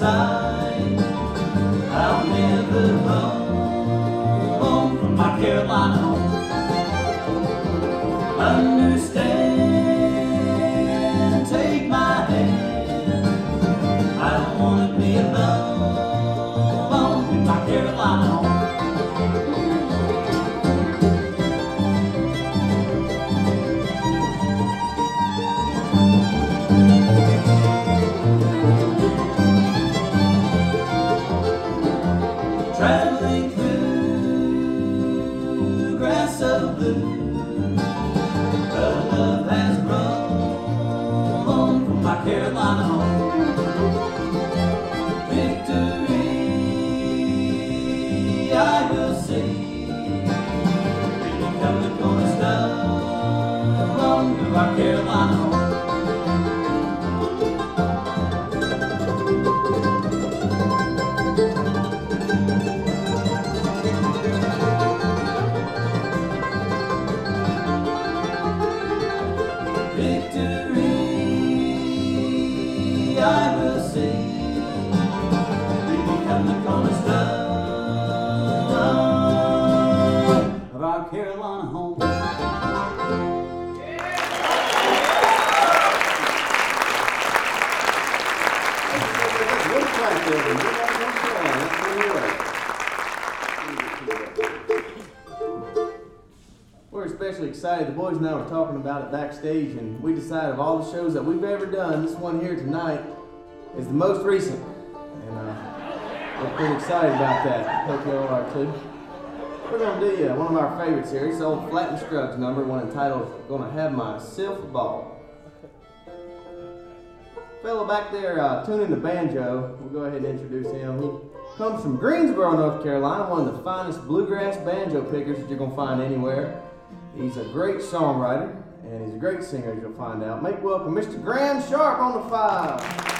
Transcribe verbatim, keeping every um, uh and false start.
side. I'll never home from my Carolina home. Understand, take my hand. I don't want to be alone in my Carolina home. Traveling through grass so blue, love has grown from my Carolina home. Victory I will see, become the cornerstone of our Carolina home. Victory I will see, we become the cornerstone of our Carolina home. We're especially excited. The boys and I were talking about it backstage, and we decided of all the shows that we've ever done, this one here tonight is the most recent. And uh, we're pretty excited about that. Hope you all are too. We're going to do uh, one of our favorites here. It's the old Flatt and Scruggs number, one entitled Gonna Have Myself a Ball. Fellow back there uh, tuning the banjo, we'll go ahead and introduce him. He comes from Greensboro, North Carolina, one of the finest bluegrass banjo pickers that you're going to find anywhere. He's a great songwriter, and he's a great singer, as you'll find out. Make welcome Mister Graham Sharp on the five.